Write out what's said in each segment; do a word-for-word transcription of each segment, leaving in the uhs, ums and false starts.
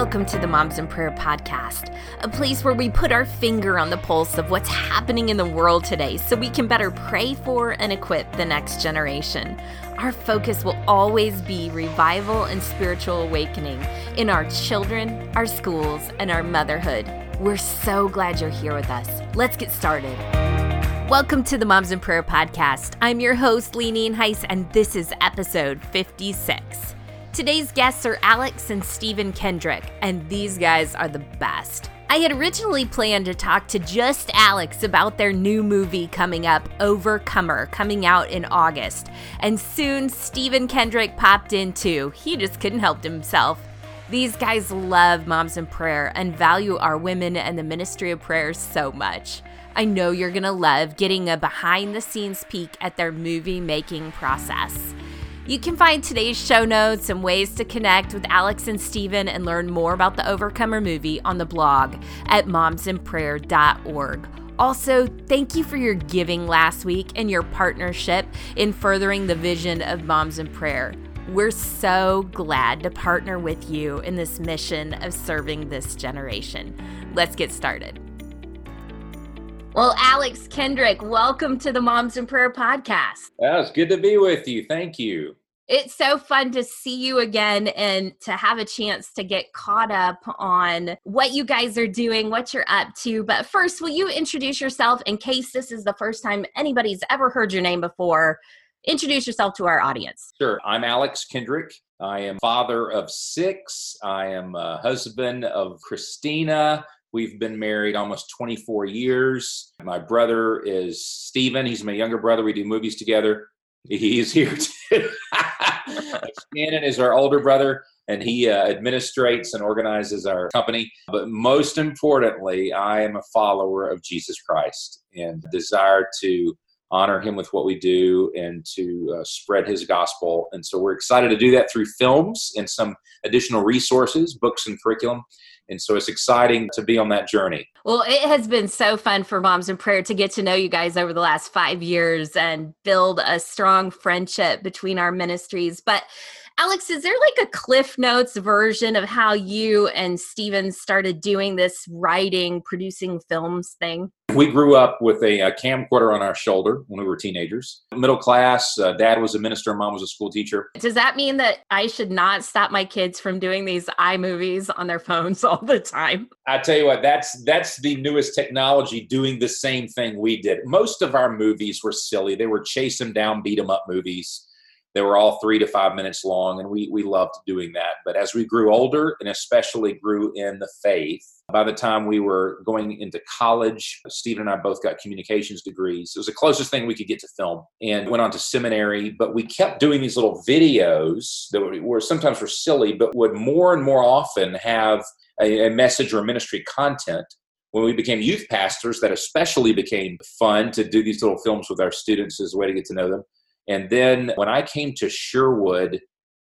Welcome to the Moms in Prayer podcast, a place where we put our finger on the pulse of what's happening in the world today so we can better pray for and equip the next generation. Our focus will always be revival and spiritual awakening in our children, our schools, and our motherhood. We're so glad you're here with us. Let's get started. Welcome to the Moms in Prayer podcast. I'm your host, Leanine Heiss, and this is episode fifty-six. Today's guests are Alex and Stephen Kendrick, and these guys are the best. I had originally planned to talk to just Alex about their new movie coming up, Overcomer, coming out in August. And soon, Stephen Kendrick popped in too. He just couldn't help himself. These guys love Moms in Prayer and value our women and the ministry of prayer so much. I know you're going to love getting a behind-the-scenes peek at their movie-making process. You can find today's show notes and ways to connect with Alex and Stephen and learn more about the Overcomer movie on the blog at moms in prayer dot org. Also, thank you for your giving last week and your partnership in furthering the vision of Moms in Prayer. We're so glad to partner with you in this mission of serving this generation. Let's get started. Well, Alex Kendrick, welcome to the Moms in Prayer podcast. Well, it's good to be with you. Thank you. It's so fun to see you again and to have a chance to get caught up on what you guys are doing, what you're up to. But first, will you introduce yourself in case this is the first time anybody's ever heard your name before? Introduce yourself to our audience. Sure. I'm Alex Kendrick. I am father of six. I am a husband of Christina. We've been married almost twenty-four years. My brother is Stephen. He's my younger brother. We do movies together. He's here too. Shannon is our older brother, and he uh, administrates and organizes our company. But most importantly, I am a follower of Jesus Christ and desire to honor him with what we do and to uh, spread his gospel. And so we're excited to do that through films and some additional resources, books and curriculum. And so it's exciting to be on that journey. Well, it has been so fun for Moms in Prayer to get to know you guys over the last five years and build a strong friendship between our ministries. But Alex, is there like a Cliff Notes version of how you and Stephen started doing this writing, producing films thing? We grew up with a, a camcorder on our shoulder when we were teenagers. Middle class, uh, dad was a minister, mom was a school teacher. Does that mean that I should not stop my kids from doing these iMovies on their phones all the time? I tell you what, that's that's the newest technology doing the same thing we did. Most of our movies were silly. They were chase 'em down, beat 'em up movies. They were all three to five minutes long, and we we loved doing that. But as we grew older, and especially grew in the faith, by the time we were going into college, Stephen and I both got communications degrees. It was the closest thing we could get to film, and went on to seminary. But we kept doing these little videos that were sometimes were silly, but would more and more often have a, a message or ministry content. When we became youth pastors, that especially became fun to do these little films with our students as a way to get to know them. And then when I came to Sherwood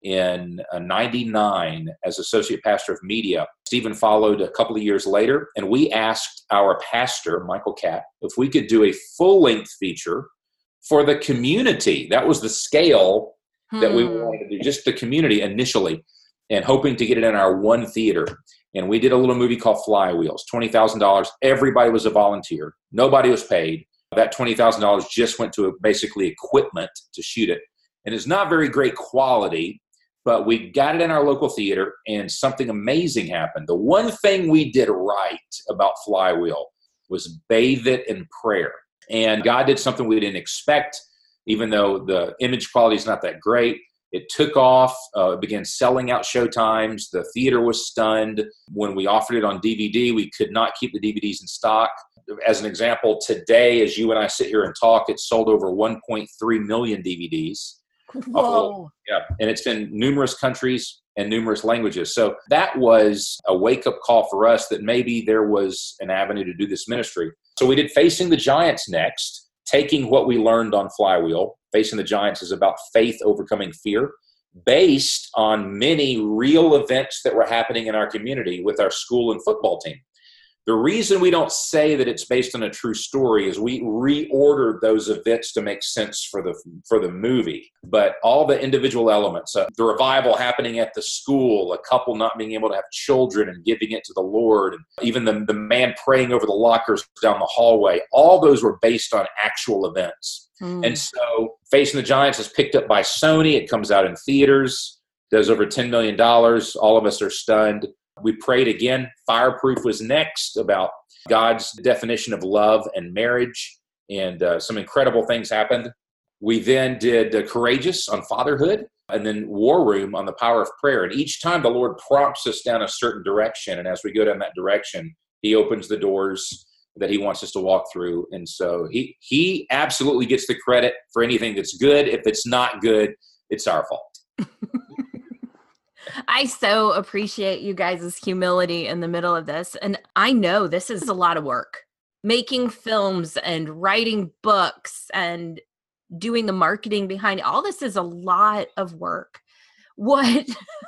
in ninety-nine as associate pastor of media, Stephen followed a couple of years later, and we asked our pastor, Michael Catt, if we could do a full-length feature for the community. That was the scale hmm. that we wanted to do, just the community initially, and hoping to get it in our one theater. And we did a little movie called Flywheels, twenty thousand dollars. Everybody was a volunteer. Nobody was paid. That twenty thousand dollars just went to basically equipment to shoot it. And it's not very great quality, but we got it in our local theater and something amazing happened. The one thing we did right about Flywheel was bathe it in prayer. And God did something we didn't expect, even though the image quality is not that great. It took off, uh, it began selling out showtimes. The theater was stunned. When we offered it on D V D, we could not keep the D V Ds in stock. As an example, today, as you and I sit here and talk, it's sold over one point three million D V Ds. Whoa. Yeah. And it's in numerous countries and numerous languages. So that was a wake-up call for us that maybe there was an avenue to do this ministry. So we did Facing the Giants next, taking what we learned on Flywheel. Facing the Giants is about faith overcoming fear, based on many real events that were happening in our community with our school and football team. The reason we don't say that it's based on a true story is we reordered those events to make sense for the for the movie. But all the individual elements, uh, the revival happening at the school, a couple not being able to have children and giving it to the Lord, and even the, the man praying over the lockers down the hallway, all those were based on actual events. Mm. And so Facing the Giants is picked up by Sony. It comes out in theaters, does over ten million dollars. All of us are stunned. We prayed again. Fireproof was next, about God's definition of love and marriage, and uh, some incredible things happened. We then did uh, Courageous on fatherhood, and then War Room on the power of prayer. And each time the Lord prompts us down a certain direction, and as we go down that direction, he opens the doors that he wants us to walk through. And so he he absolutely gets the credit for anything that's good. If it's not good, it's our fault. I so appreciate you guys' humility in the middle of this. And I know this is a lot of work. Making films and writing books and doing the marketing behind it, all this is a lot of work. What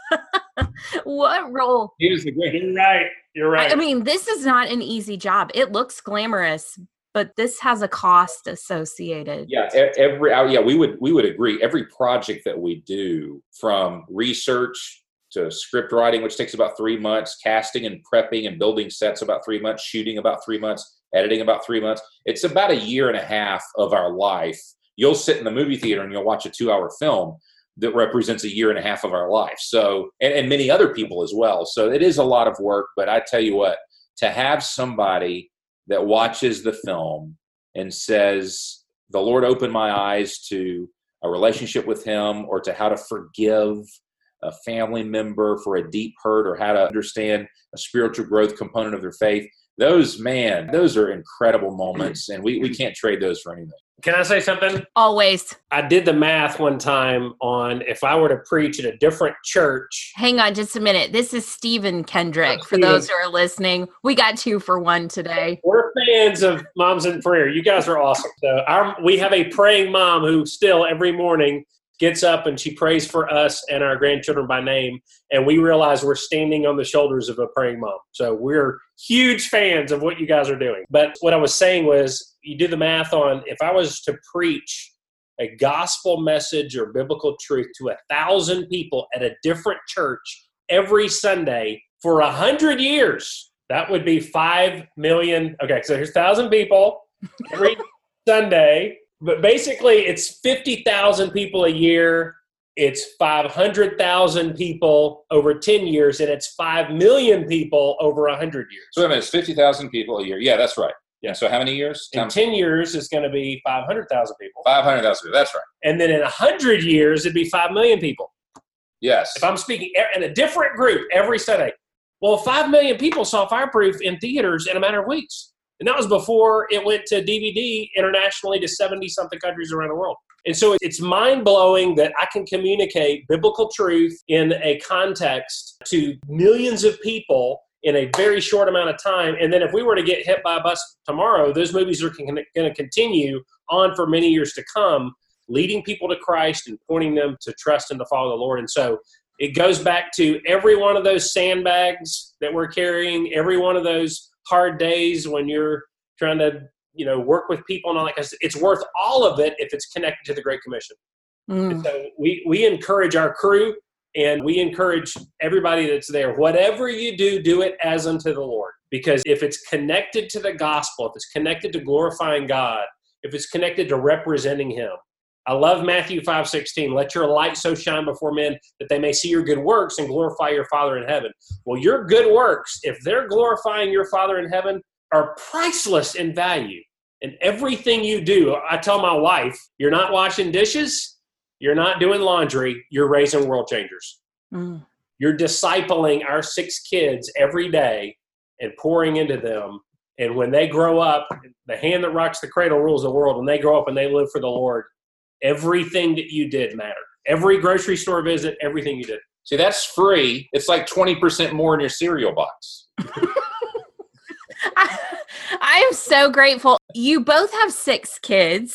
what role? Here's the great. You're right. You're right. I mean, this is not an easy job. It looks glamorous, but this has a cost associated. Yeah, every yeah, we would we would agree. Every project that we do, from research to script writing, which takes about three months, casting and prepping and building sets about three months, shooting about three months, editing about three months. It's about a year and a half of our life. You'll sit in the movie theater and you'll watch a two-hour film that represents a year and a half of our life. So, and, and many other people as well. So it is a lot of work, but I tell you what, to have somebody that watches the film and says, the Lord opened my eyes to a relationship with him, or to how to forgive a family member for a deep hurt, or how to understand a spiritual growth component of their faith. Those, man, those are incredible moments, and we, we can't trade those for anything. Can I say something? Always. I did the math one time on if I were to preach at a different church. Hang on just a minute. This is Stephen Kendrick. Oh, for those who are listening, we got two for one today. We're fans of Moms in Prayer. You guys are awesome. So our, we have a praying mom who still every morning gets up and she prays for us and our grandchildren by name. And we realize we're standing on the shoulders of a praying mom. So we're huge fans of what you guys are doing. But what I was saying was, you do the math on, if I was to preach a gospel message or biblical truth to a thousand people at a different church every Sunday for a hundred years, that would be five million. Okay, so here's a thousand people every Sunday. But basically, it's fifty thousand people a year, it's five hundred thousand people over ten years, and it's five million people over one hundred years. So wait a minute, it's fifty thousand people a year. Yeah, that's right. Yeah, so how many years? In ten years, it's going to be five hundred thousand people. five hundred thousand people, that's right. And then in one hundred years, it'd be five million people. Yes. If I'm speaking in a different group every Sunday. Well, five million people saw Fireproof in theaters in a matter of weeks. And that was before it went to D V D internationally to seventy-something countries around the world. And so it's mind-blowing that I can communicate biblical truth in a context to millions of people in a very short amount of time. And then if we were to get hit by a bus tomorrow, those movies are going to continue on for many years to come, leading people to Christ and pointing them to trust and to follow the Lord. And so it goes back to every one of those sandbags that we're carrying, every one of those hard days when you're trying to, you know, work with people and all that. Because it's worth all of it if it's connected to the Great Commission. Mm. And so we, we encourage our crew and we encourage everybody that's there. Whatever you do, do it as unto the Lord. Because if it's connected to the gospel, if it's connected to glorifying God, if it's connected to representing him. I love Matthew five sixteen. Let your light so shine before men that they may see your good works and glorify your Father in heaven. Well, your good works, if they're glorifying your Father in heaven, are priceless in value. And everything you do, I tell my wife, you're not washing dishes, you're not doing laundry, you're raising world changers. Mm. You're discipling our six kids every day and pouring into them. And when they grow up, the hand that rocks the cradle rules the world. When they grow up and they live for the Lord, everything that you did mattered. Every grocery store visit, everything you did. See, that's free. It's like twenty percent more in your cereal box. I, I am so grateful. You both have six kids.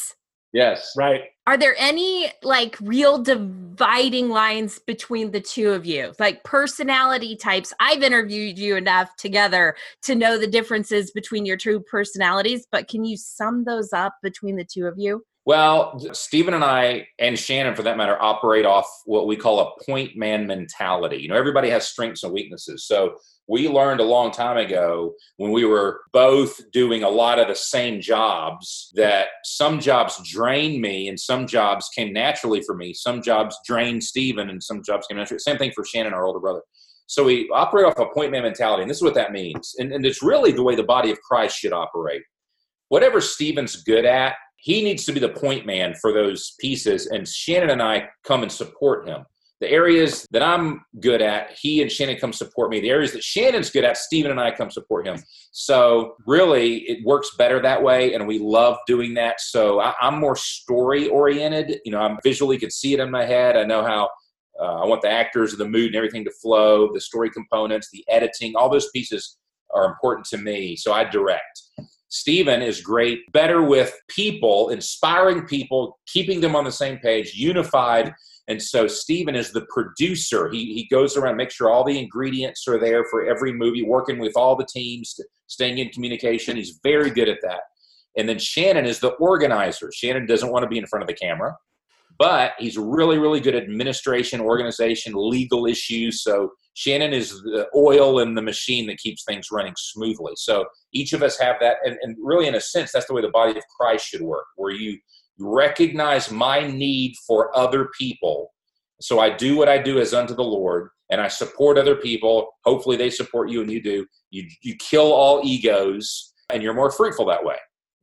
Yes. Right. Are there any like real dividing lines between the two of you? Like personality types? I've interviewed you enough together to know the differences between your true personalities, but can you sum those up between the two of you? Well, Stephen and I, and Shannon for that matter, operate off what we call a point man mentality. You know, everybody has strengths and weaknesses. So we learned a long time ago when we were both doing a lot of the same jobs that some jobs drained me and some jobs came naturally for me. Some jobs drained Stephen and some jobs came naturally. Same thing for Shannon, our older brother. So we operate off a point man mentality. And this is what that means. And, and it's really the way the body of Christ should operate. Whatever Stephen's good at, he needs to be the point man for those pieces, and Shannon and I come and support him. The areas that I'm good at, he and Shannon come support me. The areas that Shannon's good at, Stephen and I come support him. So really, it works better that way, and we love doing that. So I, I'm more story-oriented. You know, I visually could see it in my head. I know how uh, I want the actors, the mood, and everything to flow, the story components, the editing, all those pieces are important to me, so I direct. Stephen is great, better with people, inspiring people, keeping them on the same page, unified. And so Stephen is the producer. He he goes around, makes sure all the ingredients are there for every movie, working with all the teams, staying in communication. He's very good at that. And then Shannon is the organizer. Shannon doesn't want to be in front of the camera, but he's really, really good at administration, organization, legal issues. So Shannon is the oil in the machine that keeps things running smoothly. So each of us have that. And, and really, in a sense, that's the way the body of Christ should work, where you recognize my need for other people. So I do what I do as unto the Lord, and I support other people. Hopefully they support you and you do. You, you kill all egos, and you're more fruitful that way.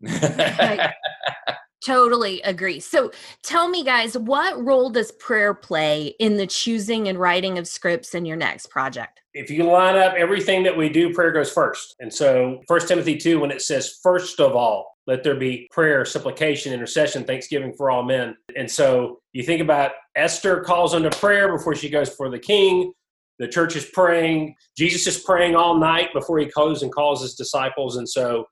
I totally agree. So tell me, guys, what role does prayer play in the choosing and writing of scripts in your next project? If you line up everything that we do, prayer goes first. And so First Timothy two, when it says, first of all, let there be prayer, supplication, intercession, thanksgiving for all men. And so you think about Esther calls unto prayer before she goes for the king. The church is praying. Jesus is praying all night before he goes and calls his disciples. And so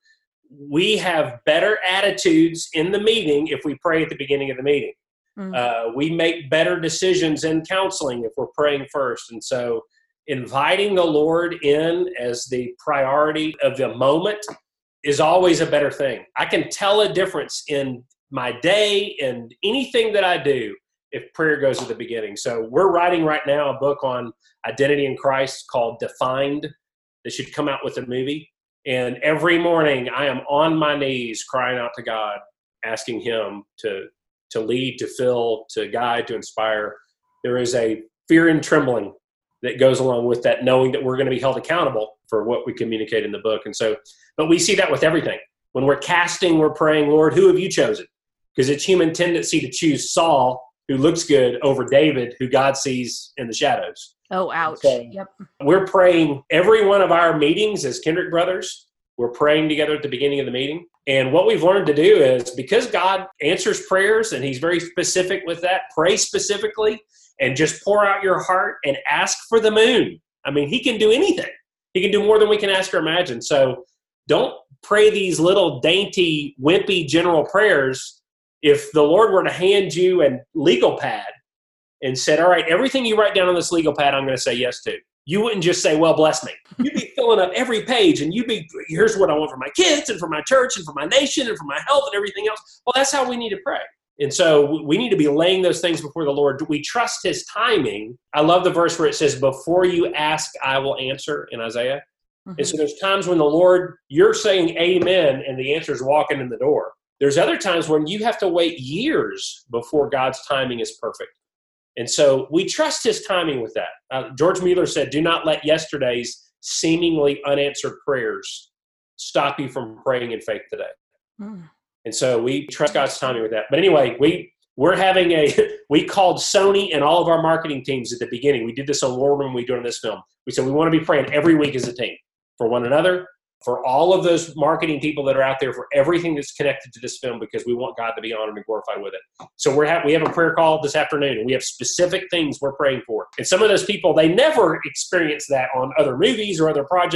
we have better attitudes in the meeting if we pray at the beginning of the meeting. Mm-hmm. Uh, we make better decisions in counseling if we're praying first. And so inviting the Lord in as the priority of the moment is always a better thing. I can tell a difference in my day and anything that I do if prayer goes at the beginning. So we're writing right now a book on identity in Christ called Defined that should come out with a movie. And every morning I am on my knees crying out to God, asking him to, to lead, to fill, to guide, to inspire. There is a fear and trembling that goes along with that, knowing that we're going to be held accountable for what we communicate in the book. And so, but we see that with everything. When we're casting, we're praying, Lord, who have you chosen? Because it's human tendency to choose Saul, who looks good, over David, who God sees in the shadows. Oh, ouch. So yep. We're praying every one of our meetings as Kendrick brothers. We're praying together at the beginning of the meeting. And what we've learned to do is, because God answers prayers and he's very specific with that, pray specifically and just pour out your heart and ask for the moon. I mean, he can do anything. He can do more than we can ask or imagine. So don't pray these little dainty, wimpy general prayers. If the Lord were to hand you a legal pad and said, all right, everything you write down on this legal pad, I'm going to say yes to. You wouldn't just say, well, bless me. You'd be filling up every page and you'd be, here's what I want for my kids and for my church and for my nation and for my health and everything else. Well, that's how we need to pray. And so we need to be laying those things before the Lord. We trust his timing. I love the verse where it says, before you ask, I will answer in Isaiah. Mm-hmm. And so there's times when the Lord, you're saying amen and the answer is walking in the door. There's other times when you have to wait years before God's timing is perfect. And so we trust his timing with that. Uh, George Mueller said, do not let yesterday's seemingly unanswered prayers stop you from praying in faith today. Mm. And so we trust God's timing with that. But anyway, we, we're having a, we called Sony and all of our marketing teams at the beginning. We did this on War Room, we do it on this film. We said we want to be praying every week as a team for one another, for all of those marketing people that are out there, for everything that's connected to this film, because we want God to be honored and glorified with it. So we're ha- we have a prayer call this afternoon, and we have specific things we're praying for. And some of those people, they never experience that on other movies or other projects.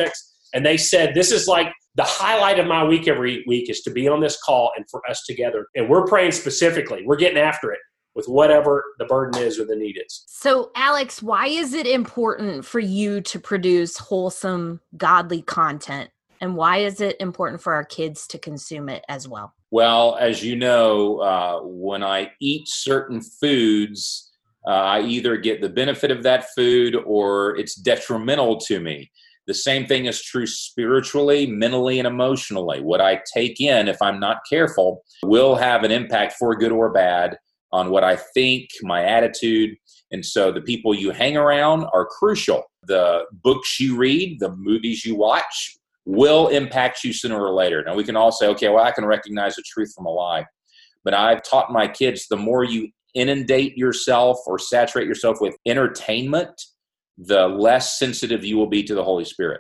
And they said, this is like the highlight of my week every week is to be on this call and for us together. And we're praying specifically. We're getting after it with whatever the burden is or the need is. So, Alex, why is it important for you to produce wholesome, godly content? And why is it important for our kids to consume it as well? Well, as you know, uh, when I eat certain foods, uh, I either get the benefit of that food or it's detrimental to me. The same thing is true spiritually, mentally, and emotionally. What I take in, if I'm not careful, will have an impact for good or bad on what I think, my attitude. And so the people you hang around are crucial. The books you read, the movies you watch will impact you sooner or later. Now, we can all say, okay, well, I can recognize the truth from a lie. But I've taught my kids, the more you inundate yourself or saturate yourself with entertainment, the less sensitive you will be to the Holy Spirit.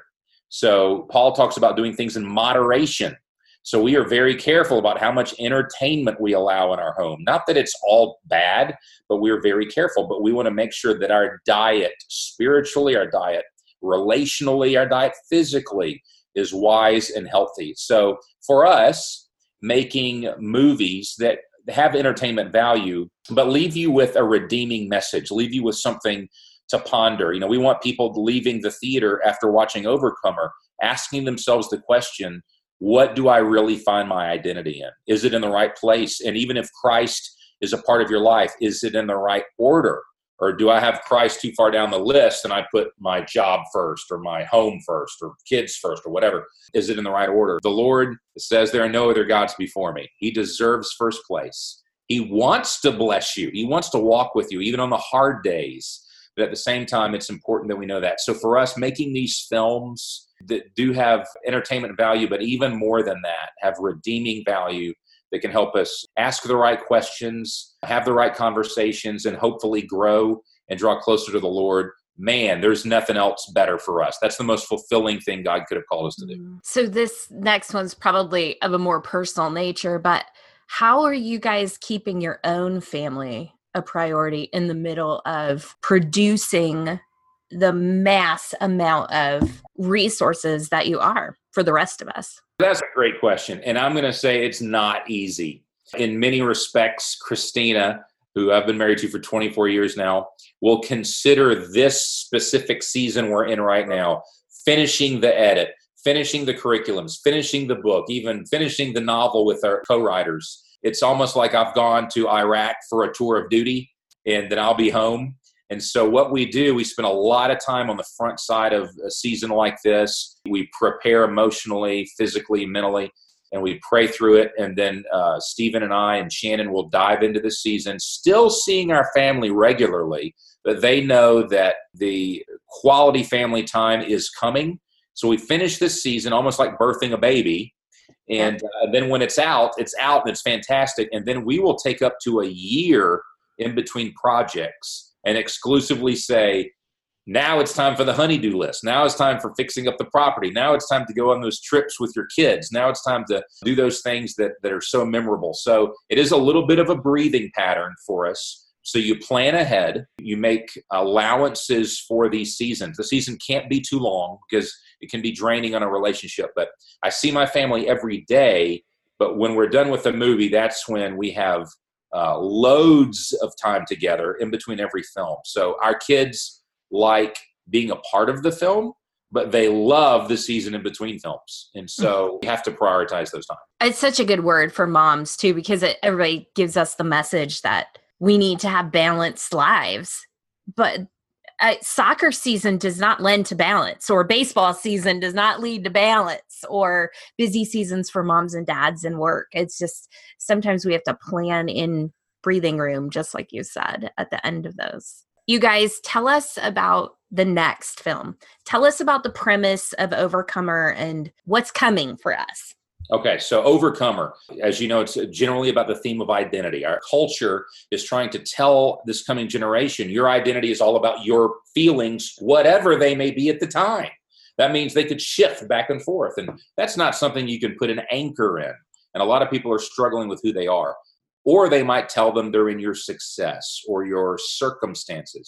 So Paul talks about doing things in moderation. So we are very careful about how much entertainment we allow in our home. Not that it's all bad, but we're very careful. But we want to make sure that our diet, spiritually, our diet, relationally, our diet, physically, is wise and healthy. So for us, making movies that have entertainment value, but leave you with a redeeming message, leave you with something to ponder. You know, we want people leaving the theater after watching Overcomer, asking themselves the question, what do I really find my identity in? Is it in the right place? And even if Christ is a part of your life, is it in the right order? Or do I have Christ too far down the list and I put my job first or my home first or kids first or whatever? Is it in the right order? The Lord says there are no other gods before me. He deserves first place. He wants to bless you. He wants to walk with you, even on the hard days. But at the same time, it's important that we know that. So for us, making these films that do have entertainment value, but even more than that, have redeeming value that can help us ask the right questions, have the right conversations, and hopefully grow and draw closer to the Lord. Man, there's nothing else better for us. That's the most fulfilling thing God could have called us to do. So this next one's probably of a more personal nature, but how are you guys keeping your own family a priority in the middle of producing the mass amount of resources that you are for the rest of us? That's a great question. And I'm going to say it's not easy. In many respects, Christina, who I've been married to for twenty-four years now, will consider this specific season we're in right now, finishing the edit, finishing the curriculums, finishing the book, even finishing the novel with our co-writers. It's almost like I've gone to Iraq for a tour of duty and then I'll be home. And so what we do, we spend a lot of time on the front side of a season like this. We prepare emotionally, physically, mentally, and we pray through it. And then uh, Stephen and I and Shannon will dive into the season, still seeing our family regularly, but they know that the quality family time is coming. So we finish this season almost like birthing a baby. And uh, then when it's out, it's out and it's fantastic. And then we will take up to a year in between projects and exclusively say, now it's time for the honey-do list. Now it's time for fixing up the property. Now it's time to go on those trips with your kids. Now it's time to do those things that, that are so memorable. So it is a little bit of a breathing pattern for us. So you plan ahead. You make allowances for these seasons. The season can't be too long because it can be draining on a relationship. But I see my family every day. But when we're done with the movie, that's when we have uh, loads of time together in between every film. So our kids like being a part of the film, but they love the season in between films. And so we have to prioritize those times. It's such a good word for moms too, because it, everybody gives us the message that we need to have balanced lives. But uh, soccer season does not lend to balance, or baseball season does not lead to balance, or busy seasons for moms and dads and work. It's just sometimes we have to plan in breathing room, just like you said, at the end of those. You guys, tell us about the next film. Tell us about the premise of Overcomer and what's coming for us. Okay, so Overcomer, as you know, it's generally about the theme of identity. Our culture is trying to tell this coming generation, your identity is all about your feelings, whatever they may be at the time. That means they could shift back and forth, and that's not something you can put an anchor in. And a lot of people are struggling with who they are. Or they might tell them they're in your success or your circumstances.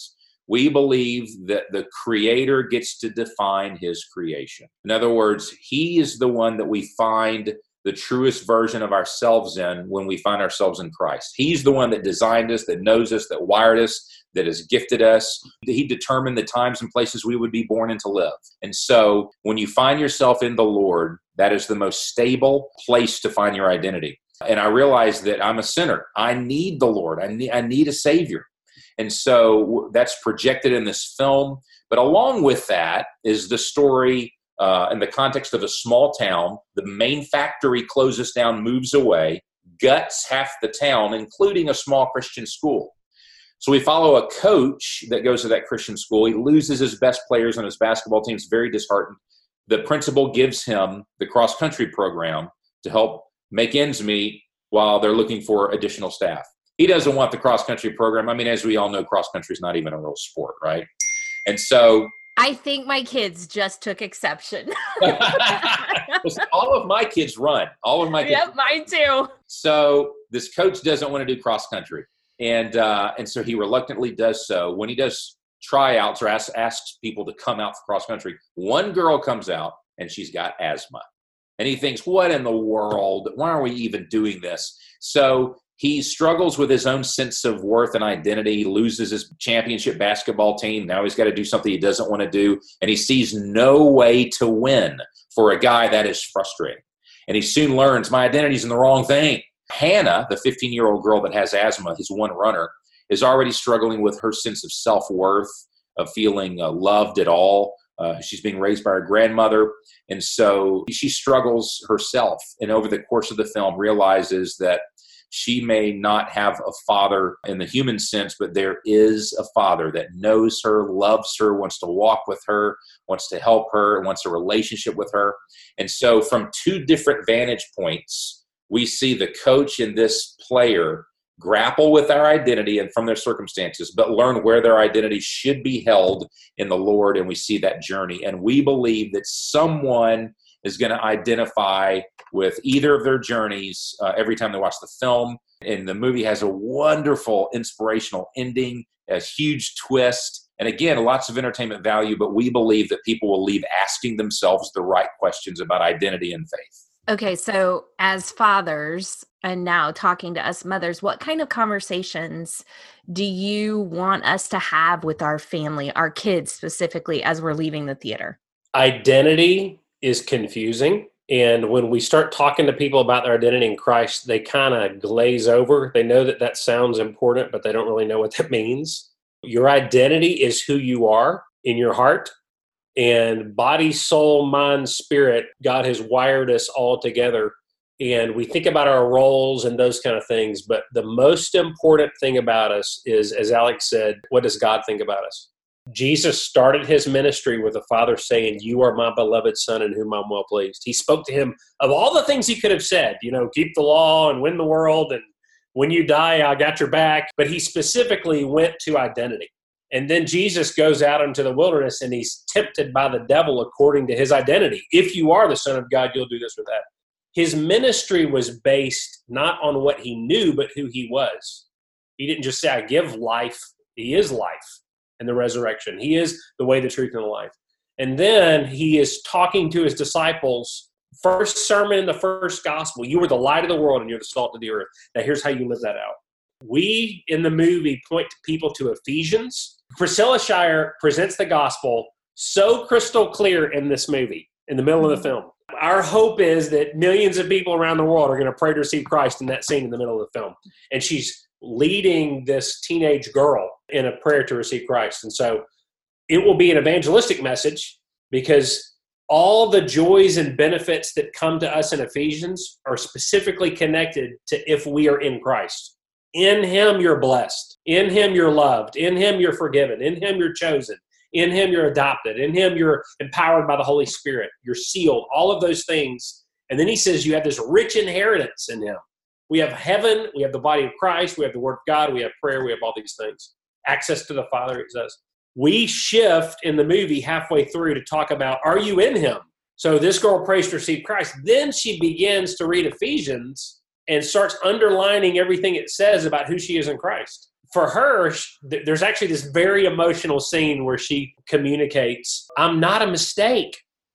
We believe that the creator gets to define his creation. In other words, he is the one that we find the truest version of ourselves in when we find ourselves in Christ. He's the one that designed us, that knows us, that wired us, that has gifted us. He determined the times and places we would be born and to live. And so when you find yourself in the Lord, that is the most stable place to find your identity. And I realize that I'm a sinner. I need the Lord. I need, I need a Savior. And so that's projected in this film. But along with that is the story uh, in the context of a small town. The main factory closes down, moves away, guts half the town, including a small Christian school. So we follow a coach that goes to that Christian school. He loses his best players on his basketball team. He's very disheartened. The principal gives him the cross-country program to help make ends meet while they're looking for additional staff. He doesn't want the cross-country program. I mean, as we all know, cross-country is not even a real sport, right? And so... I think my kids just took exception. Listen, all of my kids run. All of my kids. Yep, mine too. So this coach doesn't want to do cross-country. And uh, and so he reluctantly does so. When he does tryouts or asks, asks people to come out for cross-country, one girl comes out and she's got asthma. And he thinks, what in the world? Why are we even doing this? So he struggles with his own sense of worth and identity. He loses his championship basketball team. Now he's got to do something he doesn't want to do. And he sees no way to win for a guy. That is frustrating. And he soon learns my identity's in the wrong thing. Hannah, the fifteen-year-old girl that has asthma, his one runner, is already struggling with her sense of self-worth, of feeling uh, loved at all. Uh, she's being raised by her grandmother. And so she struggles herself. And over the course of the film realizes that she may not have a father in the human sense, but there is a father that knows her, loves her, wants to walk with her, wants to help her, wants a relationship with her. And so from two different vantage points, we see the coach and this player grapple with our identity and from their circumstances, but learn where their identity should be held in the Lord. And we see that journey. And we believe that someone is going to identify with either of their journeys uh, every time they watch the film. And the movie has a wonderful, inspirational ending, a huge twist. And again, lots of entertainment value, but we believe that people will leave asking themselves the right questions about identity and faith. Okay, so as fathers, and now talking to us mothers, what kind of conversations do you want us to have with our family, our kids specifically, as we're leaving the theater? Identity is confusing. And when we start talking to people about their identity in Christ, they kind of glaze over. They know that that sounds important, but they don't really know what that means. Your identity is who you are in your heart. And body, soul, mind, spirit, God has wired us all together. And we think about our roles and those kind of things. But the most important thing about us is, as Alex said, what does God think about us? Jesus started his ministry with the Father saying, you are my beloved Son in whom I'm well pleased. He spoke to him of all the things he could have said, you know, keep the law and win the world. And when you die, I got your back. But he specifically went to identity. And then Jesus goes out into the wilderness and he's tempted by the devil according to his identity. If you are the Son of God, you'll do this or that. His ministry was based not on what he knew, but who he was. He didn't just say, I give life. He is life and the resurrection. He is the way, the truth, and the life. And then he is talking to his disciples. First sermon in the first gospel. You are the light of the world and you're the salt of the earth. Now here's how you live that out. We, in the movie, point people to Ephesians. Priscilla Shirer presents the gospel so crystal clear in this movie, in the middle of the film. Our hope is that millions of people around the world are going to pray to receive Christ in that scene in the middle of the film. And she's leading this teenage girl in a prayer to receive Christ. And so it will be an evangelistic message because all the joys and benefits that come to us in Ephesians are specifically connected to if we are in Christ. In him, you're blessed. In him, you're loved. In him, you're forgiven. In him, you're chosen. In him, you're adopted. In him, you're empowered by the Holy Spirit. You're sealed. All of those things. And then he says you have this rich inheritance in him. We have heaven. We have the body of Christ. We have the word of God. We have prayer. We have all these things. Access to the Father, it says. We shift in the movie halfway through to talk about, are you in him? So this girl prays to receive Christ. Then she begins to read Ephesians and starts underlining everything it says about who she is in Christ. for her, there's actually this very emotional scene where she communicates, I'm not a mistake.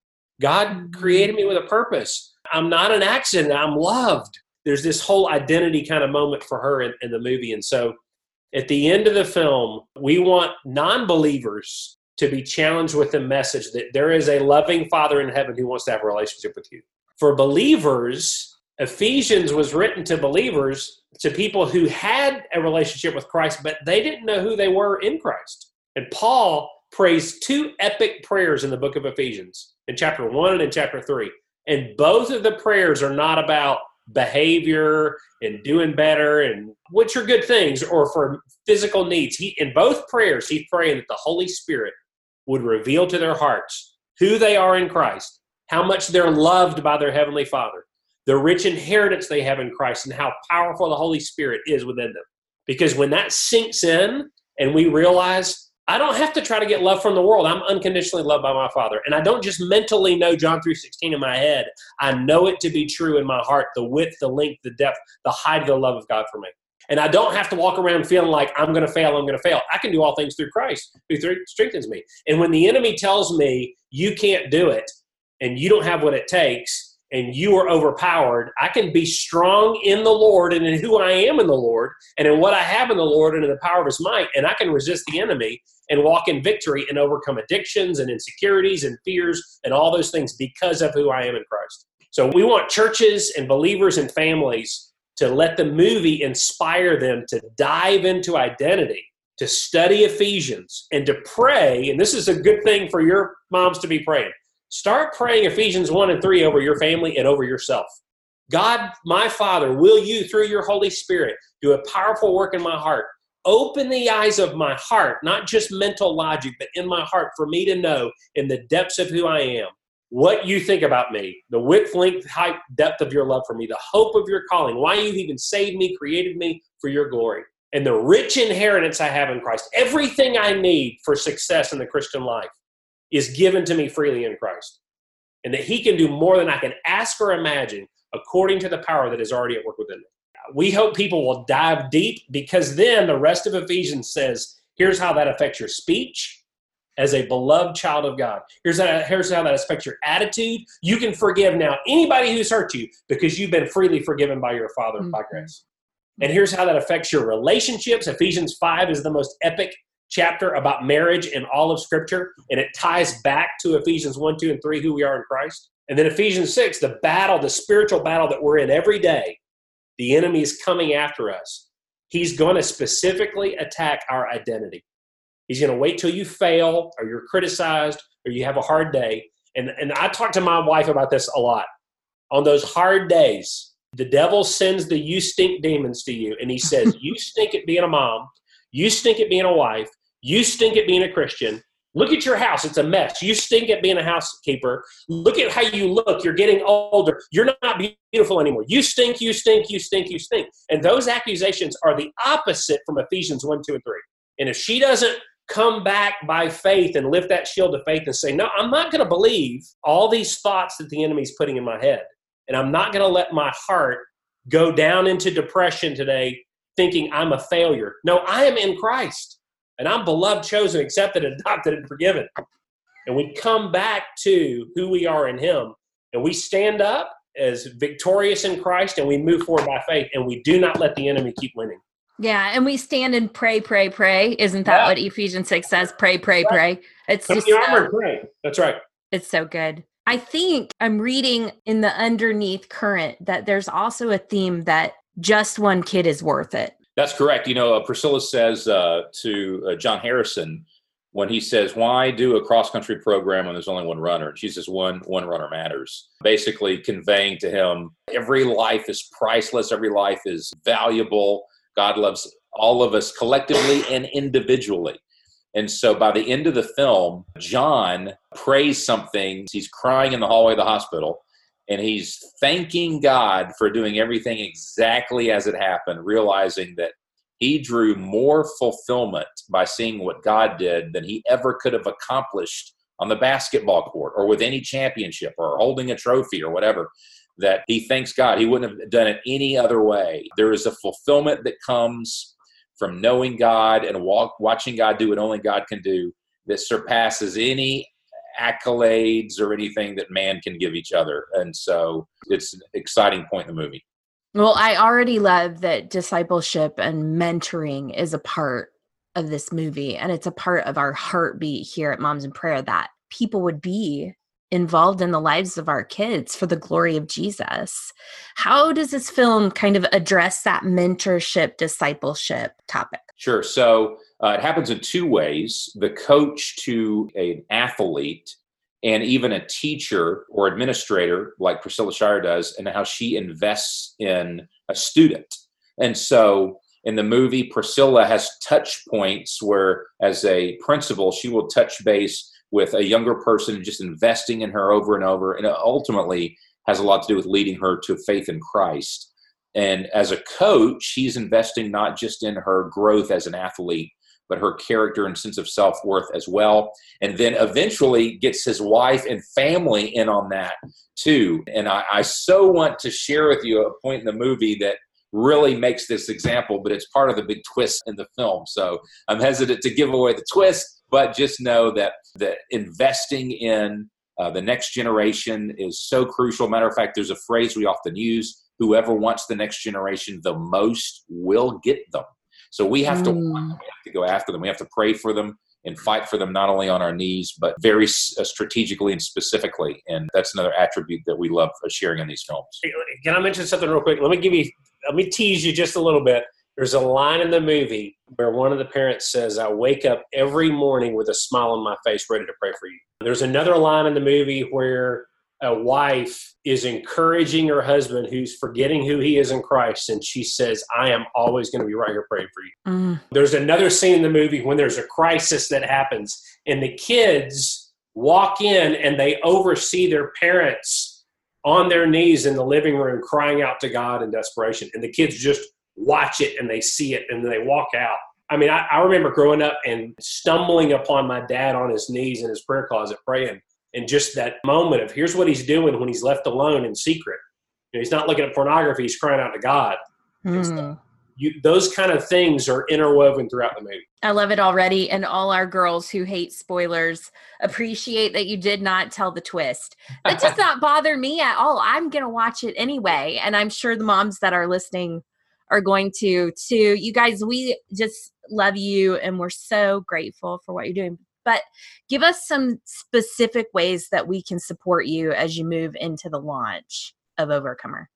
God created me with a purpose. I'm not an accident. I'm loved. There's this whole identity kind of moment for her in, in the movie. And so at the end of the film, we want non-believers to be challenged with the message that there is a loving Father in heaven who wants to have a relationship with you. For believers, Ephesians was written to believers, to people who had a relationship with Christ, but they didn't know who they were in Christ. And Paul prays two epic prayers in the book of Ephesians, in chapter one and in chapter three. And both of the prayers are not about behavior and doing better, and which are good things, or for physical needs. He, in both prayers, he's praying that the Holy Spirit would reveal to their hearts who they are in Christ, how much they're loved by their Heavenly Father, the rich inheritance they have in Christ, and how powerful the Holy Spirit is within them. Because when that sinks in and we realize, I don't have to try to get love from the world. I'm unconditionally loved by my Father. And I don't just mentally know John three sixteen in my head. I know it to be true in my heart, the width, the length, the depth, the height of the love of God for me. And I don't have to walk around feeling like I'm going to fail, I'm going to fail. I can do all things through Christ, who strengthens me. And when the enemy tells me you can't do it and you don't have what it takes and you are overpowered, I can be strong in the Lord and in who I am in the Lord and in what I have in the Lord and in the power of his might. And I can resist the enemy and walk in victory and overcome addictions and insecurities and fears and all those things because of who I am in Christ. So we want churches and believers and families to let the movie inspire them to dive into identity, to study Ephesians, and to pray. And this is a good thing for your moms to be praying. Start praying Ephesians one and three over your family and over yourself. God, my Father, will you, through your Holy Spirit, do a powerful work in my heart? Open the eyes of my heart, not just mental logic, but in my heart for me to know in the depths of who I am, what you think about me, the width, length, height, depth of your love for me, the hope of your calling, why you've even saved me, created me for your glory, and the rich inheritance I have in Christ. Everything I need for success in the Christian life is given to me freely in Christ, and that he can do more than I can ask or imagine according to the power that is already at work within me. We hope people will dive deep, because then the rest of Ephesians says, here's how that affects your speech as a beloved child of God. Here's how, here's how that affects your attitude. You can forgive now anybody who's hurt you because you've been freely forgiven by your Father mm-hmm. by grace. And here's how that affects your relationships. Ephesians five is the most epic chapter about marriage in all of Scripture, and it ties back to Ephesians one, two, and three, who we are in Christ. And then Ephesians six, the battle, the spiritual battle that we're in every day. The enemy is coming after us. He's going to specifically attack our identity. He's going to wait till you fail or you're criticized or you have a hard day. And, and I talk to my wife about this a lot. On those hard days, the devil sends the you stink demons to you. And he says, you stink at being a mom. You stink at being a wife. You stink at being a Christian. Look at your house. It's a mess. You stink at being a housekeeper. Look at how you look. You're getting older. You're not beautiful anymore. You stink, you stink, you stink, you stink. And those accusations are the opposite from Ephesians one, two, and three. And if she doesn't come back by faith and lift that shield of faith and say, no, I'm not going to believe all these thoughts that the enemy's putting in my head. And I'm not going to let my heart go down into depression today thinking I'm a failure. No, I am in Christ. And I'm beloved, chosen, accepted, adopted, and forgiven. And we come back to who we are in him. And we stand up as victorious in Christ, and we move forward by faith. And we do not let the enemy keep winning. Yeah, and we stand and pray, pray, pray. Isn't that yeah. what Ephesians six says? Pray, pray, pray. It's Come just the armor, pray. That's right. It's so good. I think I'm reading in the underneath current that there's also a theme that just one kid is worth it. That's correct. You know, uh, Priscilla says uh, to uh, John Harrison, when he says, why do a cross-country program when there's only one runner? And she says, one, one runner matters. Basically conveying to him, every life is priceless. Every life is valuable. God loves all of us collectively and individually. And so by the end of the film, John prays something. He's crying in the hallway of the hospital. And he's thanking God for doing everything exactly as it happened, realizing that he drew more fulfillment by seeing what God did than he ever could have accomplished on the basketball court or with any championship or holding a trophy or whatever, that he thanks God. He wouldn't have done it any other way. There is a fulfillment that comes from knowing God and walk, watching God do what only God can do that surpasses any accolades or anything that man can give each other. And so it's an exciting point in the movie. Well, I already love that discipleship and mentoring is a part of this movie, and it's a part of our heartbeat here at Moms in Prayer, that people would be involved in the lives of our kids for the glory of Jesus. How does this film kind of address that mentorship, discipleship topic? Sure. So uh, it happens in two ways. The coach to an athlete and even a teacher or administrator like Priscilla Shirer does, and how she invests in a student. And so in the movie, Priscilla has touch points where, as a principal, she will touch base with a younger person, just investing in her over and over. And it ultimately has a lot to do with leading her to faith in Christ. And as a coach, she's investing not just in her growth as an athlete, but her character and sense of self-worth as well. And then eventually gets his wife and family in on that too. And I, I so want to share with you a point in the movie that really makes this example, but it's part of the big twist in the film. So I'm hesitant to give away the twist, but just know that, that investing in uh, the next generation is so crucial. Matter of fact, there's a phrase we often use: whoever wants the next generation the most will get them. So we have to Mm. we have to go after them. We have to pray for them and fight for them, not only on our knees, but very uh, strategically and specifically. And that's another attribute that we love sharing in these films. Can I mention something real quick? Let me give you, let me tease you just a little bit. There's a line in the movie where one of the parents says, "I wake up every morning with a smile on my face, ready to pray for you." There's another line in the movie where a wife is encouraging her husband who's forgetting who he is in Christ, and she says, "I am always going to be right here praying for you." Mm. There's another scene in the movie when there's a crisis that happens, and the kids walk in and they oversee their parents on their knees in the living room crying out to God in desperation. And the kids just watch it and they see it and then they walk out. I mean, I, I remember growing up and stumbling upon my dad on his knees in his prayer closet praying. And just that moment of, here's what he's doing when he's left alone in secret. You know, he's not looking at pornography, he's crying out to God. Mm. So you, those kind of things are interwoven throughout the movie. I love it already. And all our girls who hate spoilers appreciate that you did not tell the twist. That does not bother me at all. I'm going to watch it anyway. And I'm sure the moms that are listening are going to too. You guys, we just love you and we're so grateful for what you're doing. But give us some specific ways that we can support you as you move into the launch of Overcomer.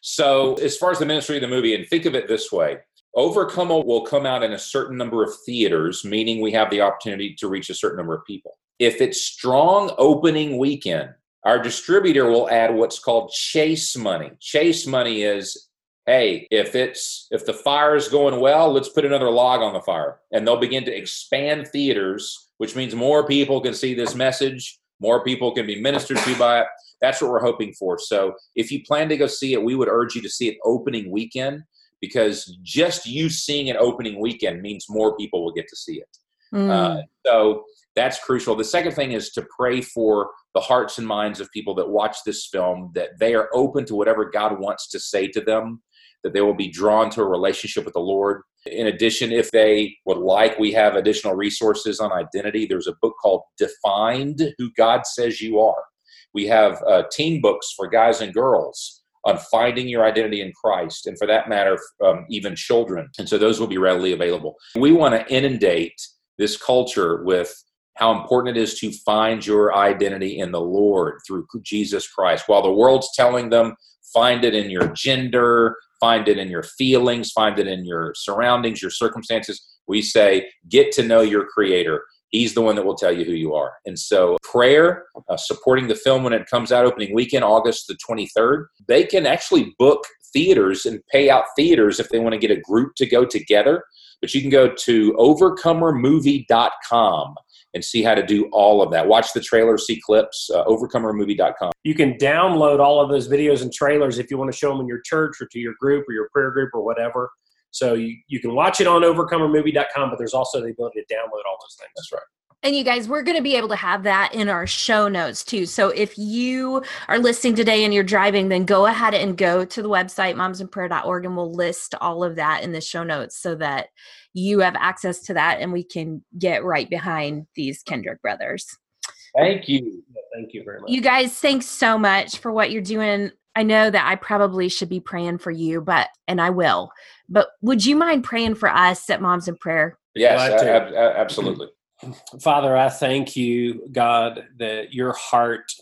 So as far as the ministry of the movie, and think of it this way: Overcomer will come out in a certain number of theaters, meaning we have the opportunity to reach a certain number of people. If it's strong opening weekend, our distributor will add what's called chase money. Chase money is, hey, if it's if the fire is going well, let's put another log on the fire. And they'll begin to expand theaters, which means more people can see this message, more people can be ministered to by it. That's what we're hoping for. So if you plan to go see it, we would urge you to see it opening weekend, because just you seeing it opening weekend means more people will get to see it. Mm. Uh, so that's crucial. The second thing is to pray for the hearts and minds of people that watch this film, that they are open to whatever God wants to say to them, that they will be drawn to a relationship with the Lord. In addition, if they would like, we have additional resources on identity. There's a book called Defined Who God Says You Are. We have uh, teen books for guys and girls on finding your identity in Christ, and for that matter, um, even children. And so those will be readily available. We want to inundate this culture with how important it is to find your identity in the Lord through Jesus Christ. While the world's telling them, find it in your gender, find it in your feelings, find it in your surroundings, your circumstances, we say, get to know your Creator. He's the one that will tell you who you are. And so prayer, uh, supporting the film when it comes out opening weekend, August the twenty-third, they can actually book theaters and pay out theaters if they want to get a group to go together. But you can go to overcomer movie dot com and see how to do all of that. Watch the trailer, see clips, uh, overcomer movie dot com. You can download all of those videos and trailers if you want to show them in your church or to your group or your prayer group or whatever. So you, you can watch it on overcomer movie dot com, but there's also the ability to download all those things. That's right. And you guys, we're going to be able to have that in our show notes too. So if you are listening today and you're driving, then go ahead and go to the website, moms in prayer dot org, and we'll list all of that in the show notes so that you have access to that and we can get right behind these Kendrick brothers. Thank you. Thank you very much. You guys, thanks so much for what you're doing. I know that I probably should be praying for you, but, and I will, but would you mind praying for us at Moms in Prayer? Yes, ab- ab- absolutely. Father, I thank you, God, that your heart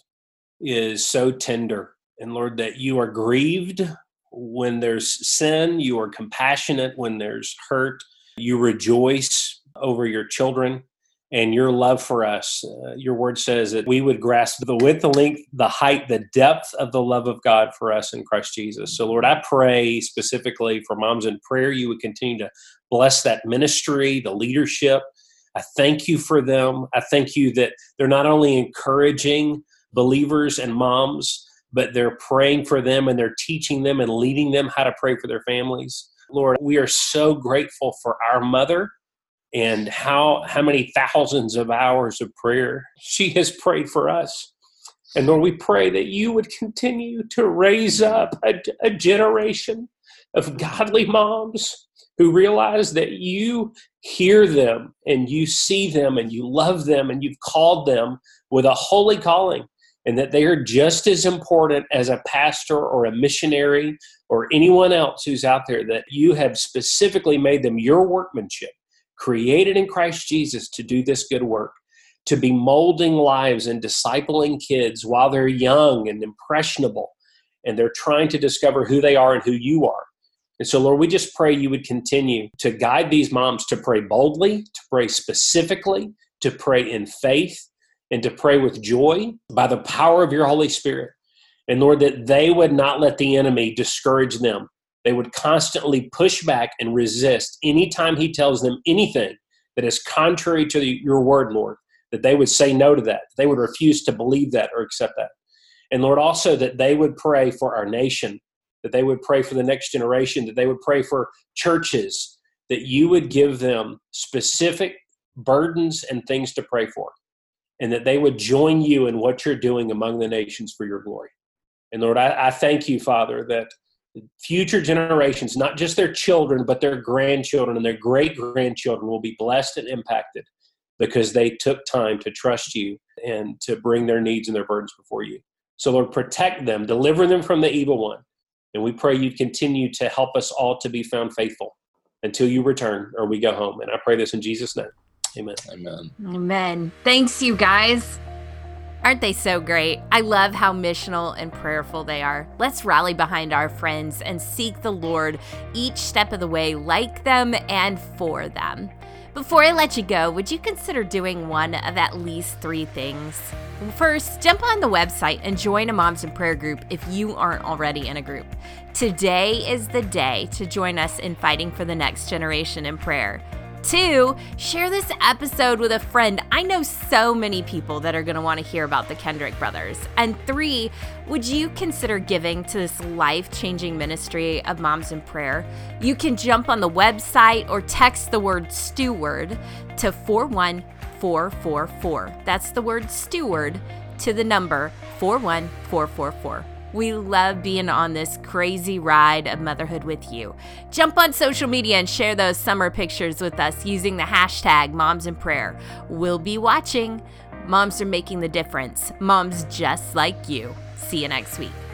is so tender. And Lord, that you are grieved when there's sin. You are compassionate when there's hurt. You rejoice over your children and your love for us. Uh, your word says that we would grasp the width, the length, the height, the depth of the love of God for us in Christ Jesus. So Lord, I pray specifically for Moms in Prayer. You would continue to bless that ministry, the leadership. I thank you for them. I thank you that they're not only encouraging believers and moms, but they're praying for them and they're teaching them and leading them how to pray for their families. Lord, we are so grateful for our mother and how, how many thousands of hours of prayer she has prayed for us. And Lord, we pray that you would continue to raise up a, a generation of godly moms who realize that you hear them and you see them and you love them and you've called them with a holy calling, and that they are just as important as a pastor or a missionary or anyone else who's out there, that you have specifically made them your workmanship, created in Christ Jesus to do this good work, to be molding lives and discipling kids while they're young and impressionable, and they're trying to discover who they are and who you are. And so, Lord, we just pray you would continue to guide these moms to pray boldly, to pray specifically, to pray in faith, and to pray with joy by the power of your Holy Spirit. And Lord, that they would not let the enemy discourage them. They would constantly push back and resist anytime he tells them anything that is contrary to your word, Lord, that they would say no to that. They would refuse to believe that or accept that. And Lord, also that they would pray for our nation, that they would pray for the next generation, that they would pray for churches, that you would give them specific burdens and things to pray for, and that they would join you in what you're doing among the nations for your glory. And Lord, I, I thank you, Father, that future generations, not just their children, but their grandchildren and their great-grandchildren will be blessed and impacted because they took time to trust you and to bring their needs and their burdens before you. So Lord, protect them, deliver them from the evil one. And we pray you'd continue to help us all to be found faithful until you return or we go home. And I pray this in Jesus' name. Amen. Amen. Amen. Thanks, you guys. Aren't they so great? I love how missional and prayerful they are. Let's rally behind our friends and seek the Lord each step of the way, like them and for them. Before I let you go, would you consider doing one of at least three things? First, jump on the website and join a Moms in Prayer group if you aren't already in a group. Today is the day to join us in fighting for the next generation in prayer. Two, share this episode with a friend. I know so many people that are going to want to hear about the Kendrick brothers. And three, would you consider giving to this life-changing ministry of Moms in Prayer? You can jump on the website or text the word steward to four one four four four. That's the word steward to the number four one four four four. We love being on this crazy ride of motherhood with you. Jump on social media and share those summer pictures with us using the hashtag Moms in Prayer. We'll be watching. Moms are making the difference. Moms just like you. See you next week.